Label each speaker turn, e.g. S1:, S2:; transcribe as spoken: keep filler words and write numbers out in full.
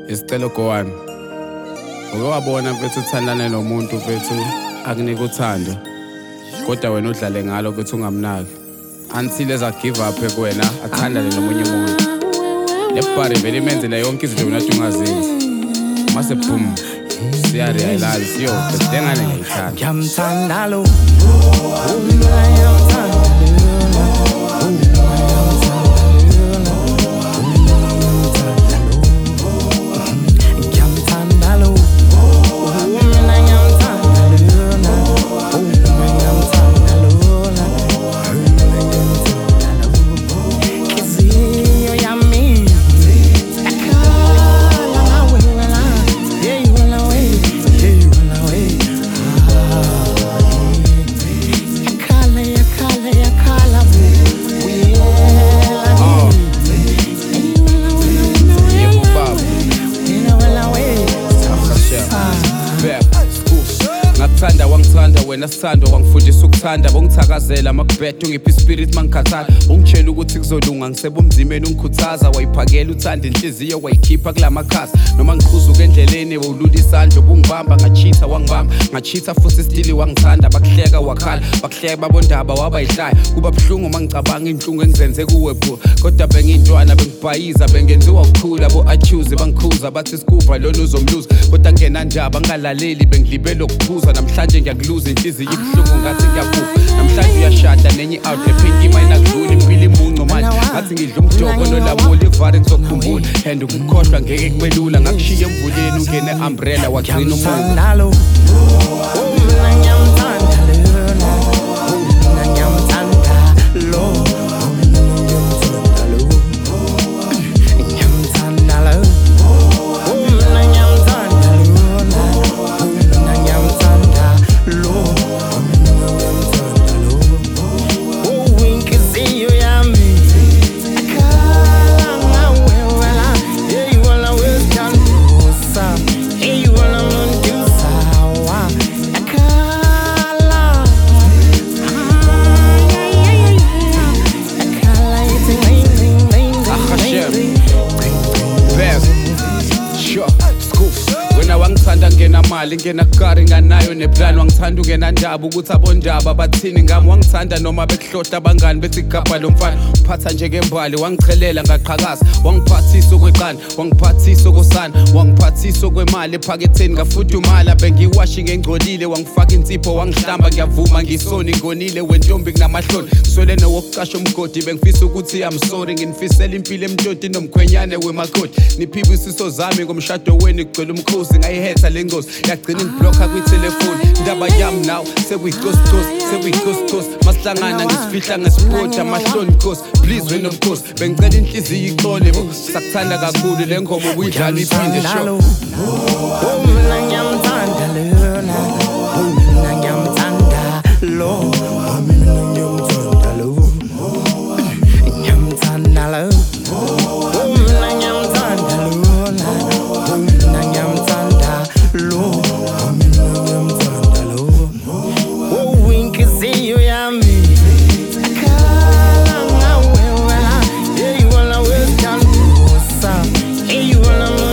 S1: Isicelo Gowani. Uke wabona mfethu uthandane nomuntu mfethu akunika uthando. Kodwa wena udlale ngalo ukuthi ungamnaki. Until eza give up kuwena athandane nomunye umuntu. Lebhari vele imenzela yonke izinto wena ungazenzi. Mase boom. Siya realize siyo bedengane ngiyithanda.
S2: Ngiyamthanda lo.
S1: Ngithanda wangithanda wena sithando wangifundisa ukuthanda bongithakazela makubhethe ungiphi spirit mangikhathala ungitshela ukuthi kuzolunga ngisebomzimeni ungikhuthaza wayiphakela uthanda inhliziyo wayikhipha kulamakhasi noma ngiqhuzuka endleleni wawulula isandla ubungibamba ngachitha wangibamba ngachitha futhi stili wangithanda bakuhleka wakhala bakuhleka babondaba wabayihlaya kuba buhlungu mangicabanga inhlungu engizenze kuwe bro kodwa bengintwana bengibhayiza bengenziwa ukukhula bo accuse bangikhuza bathi sikuva lona uzomluza kodwa ngena njaba ngalaleli bengilibele ukuphuza namhlanje ngiyakuluza inhliziyo ibuhlungu ngathi ngiyakufa namhlanje uyashada nenye out ephinki mina kudlula impilo imunco manje ngathi ngidla umjobo nolabula ivare ngizokhumbula and ukukhohlwa ngeke kubelula ngakushiya emvuleni ungene umbrella wagcina umuntu wangithanda ngena mali ngena kari nganayo neplan wangithanda ungena ndaba ukuthi abondaba bathini ngami wangithanda noma bekuhlohla abangani bethi igabha lomfana uphatha njengembali wangichelela ngaqhakaza wangiphathisa okweqani wangiphathisa okosana wangiphathisa okwemali ephaketheni ngafudumala bengiwashi ngengcolile wangifaka insipho wangihlamba ngiyavuma ngisoni ngonile wentombi kunamahloni swele nowokuqasha umgodi bengifisa ukuthi I'm sorry nginifisela impilo emntoti nomkhwenyane wemakoti niphiwe isiso zami ngomshado weni kugcwele umkhosi ngayihetha lengosi yagcina ingiblocka kwitelefoni ndaba yami now sekuyighost sekuyighost masihlangana ngisifihla ngesiport amahloni ghost please wena of bengicela inhliziyo ixole bo sakuthanda kakhulu le ngoma ubuyidlala iphinde show
S2: mina ngiyamthanda lona mina ngiyamthanda lo mina ngiyamthanda lo ngiyamthanda lo mina ngiyamthanda lona mina ngiyamthanda lo mina ngiyamthanda lo oh inhliziyo yami Hey, you wanna